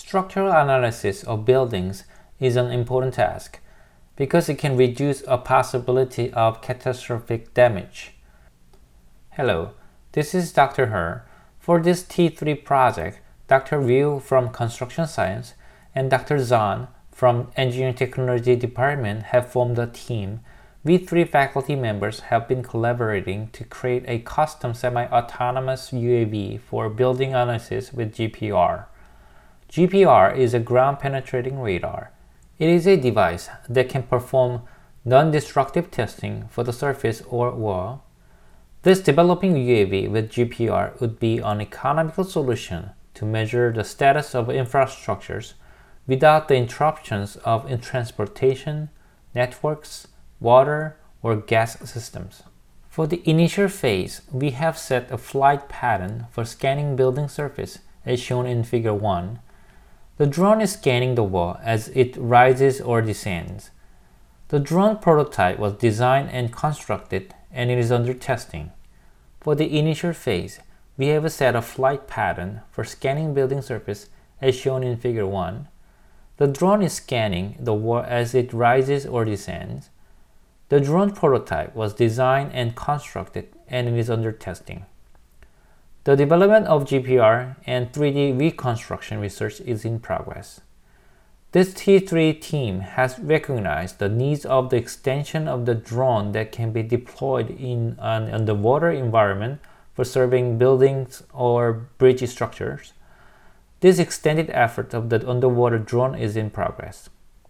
Structural analysis of buildings is an important task because it can reduce a possibility of catastrophic damage. Hello, this is Dr. He. For this T3 project, Dr. Ryu from Construction Science and Dr. Zahn from Engineering Technology Department have formed a team. We three faculty members have been collaborating to create a custom semi-autonomous UAV for building analysis with GPR. GPR is a ground-penetrating radar. It is a device that can perform non-destructive testing for the surface or wall. This developing UAV with GPR would be an economical solution to measure the status of infrastructures without the interruptions of transportation, networks, water, or gas systems. For the initial phase, we have set a flight pattern for scanning building surface as shown in Figure 1. The drone is scanning the wall as it rises or descends. The drone prototype was designed and constructed and it is under testing. For the initial phase, we have set a flight pattern for scanning building surface as shown in Figure 1. The drone is scanning the wall as it rises or descends. The drone prototype was designed and constructed and it is under testing. The development of GPR and 3D reconstruction research is in progress. This T3 team has recognized the needs of the extension of the drone that can be deployed in an underwater environment for surveying buildings or bridge structures. This extended effort of the underwater drone is in progress.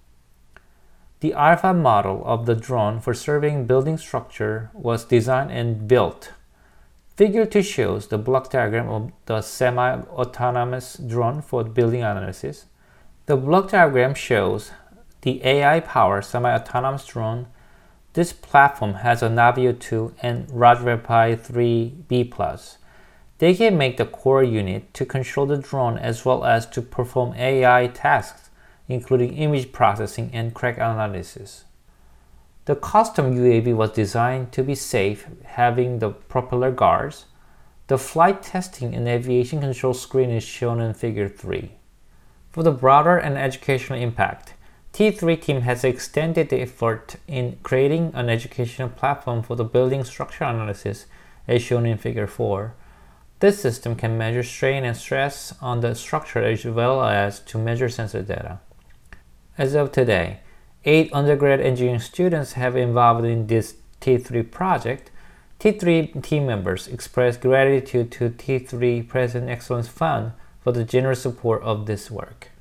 The alpha model of the drone for surveying building structure was designed and built. Figure 2 shows the block diagram of the semi-autonomous drone for building analysis. The block diagram shows the AI-powered semi-autonomous drone. This platform has a Navio 2 and Raspberry Pi 3B+. They can make the core unit to control the drone as well as to perform AI tasks, including image processing and crack analysis. The custom UAV was designed to be safe, having the propeller guards. The flight testing and aviation control screen is shown in Figure 3. For the broader and educational impact, T3 team has extended the effort in creating an educational platform for the building structure analysis as shown in Figure 4. This system can measure strain and stress on the structure as well as to measure sensor data. As of today, 8 undergrad engineering students have been involved in this T3 project. T3 team members express gratitude to T3 President Excellence Fund for the generous support of this work.